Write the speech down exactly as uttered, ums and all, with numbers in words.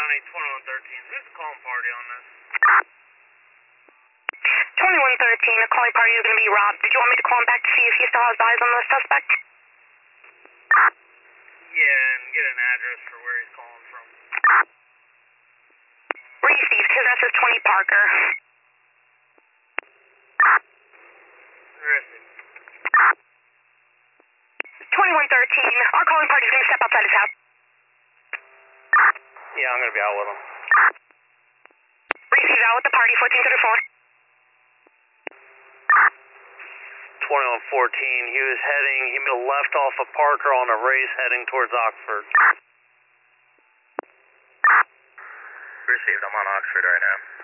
County, twenty-one thirteen. Who's the calling party on this? twenty-one thirteen, the calling party is going to be Rob. Did you want me to call him back to see if he still has eyes on the suspect? Yeah, and get an address for where he's calling from. Reese's, his address is twenty Parker. Where is it? twenty-one thirteen, our calling party is going to step outside his house. Yeah, I'm going to be out with him. Reese's out with the party, fourteen thirty-four. twenty-one fourteen, he was heading, he made a left off of Parker on a race heading towards Oxford. Received, I'm on Oxford right now.